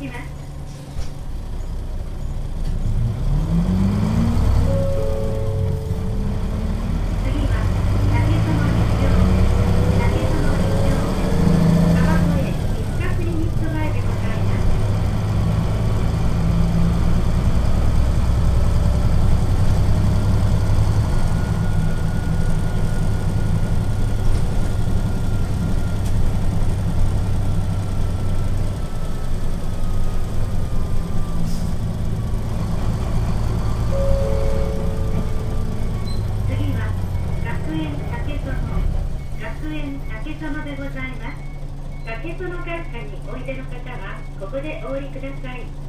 します。次は竹園立町川越西ヶクリニック前でございます。次は学園竹園でございます。竹園学科においでの方はここでお降りください。